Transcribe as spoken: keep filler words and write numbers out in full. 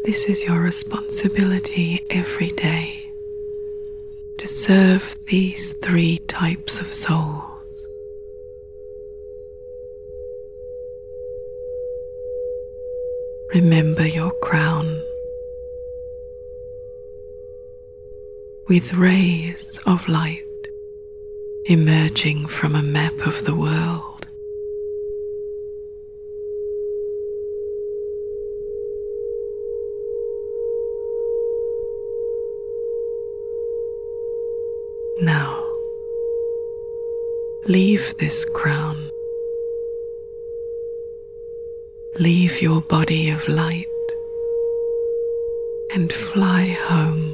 This is your responsibility every day to serve these three types of souls. Remember your crown with rays of light emerging from a map of the world. Now, leave this crown. Leave your body of light and fly home.